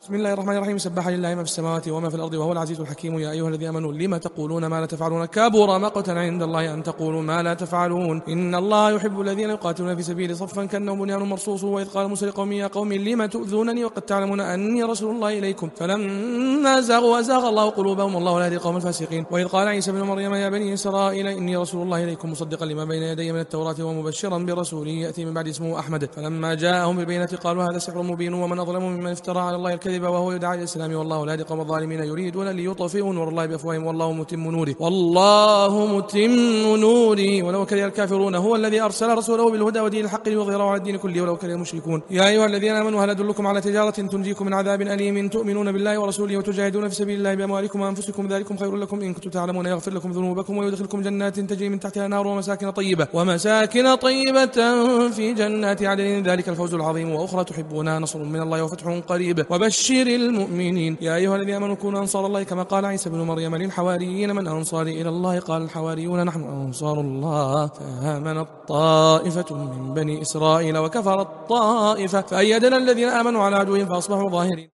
بسم الله الرحمن الرحيم. سبح لله ما في السماوات وما في الأرض وهو العزيز الحكيم. يا أيها الذين آمنوا لما تقولون ما لا تفعلون كبر مقتا عند الله أن تقولوا ما لا تفعلون إن الله يحب الذين يقاتلون في سبيله صفا كأنهم بنيان مرصوص. وإذ قال موسى لقومه يا قوم لم تؤذونني وقد تعلمون أني رسول الله إليكم فلما زاغوا أزاغ الله قلوبهم والله لا يهدي القوم الفاسقين. وإذ قال عيسى ابن مريم يا بني إسرائيل إني رسول الله إليكم مصدقا لما بين يدي من التوراة ومبشرا برسول يأتي من بعد اسمه أحمد. فلما جاءهم بالبينات قالوا هذا سحر مبين ومن أظلم ممن افترى على الله الكذب وهو يدعى إلى الإسلام والله لا يهدي القوم الظالمين. يريدون ليطفئوا نور الله بأفواههم والله متم نوره ولو كره الكافرون. هو الذي أرسل رسوله بالهدى ودين الحق ليظهره على الدين كله ولو كره المشركون. يا أيها الذين آمنوا هل أدلكم على تجارة تنجيكم من عذاب أليم تؤمنون بالله ورسوله وتجاهدون في سبيل الله بأموالكم وأنفسكم ذلكم خير لكم إن كنتم تعلمون يغفر لكم ذنوبكم ويدخلكم جنات تجري من تحتها الأنهار ومساكن طيبة في جنات عدن ذلك الفوز العظيم. وأخرى تحبونها نصر من الله وفتح قريب وبشر المؤمنين. يا أيها الذين آمنوا كونوا أنصار الله كما قال عيسى بن مريم للحواريين من أنصاري إلى الله قال الحواريون نحن أنصار الله. فآمنت طائفة من بني إسرائيل وكفرت طائفة فأيدنا الذين آمنوا على عدوهم فأصبحوا ظاهرين.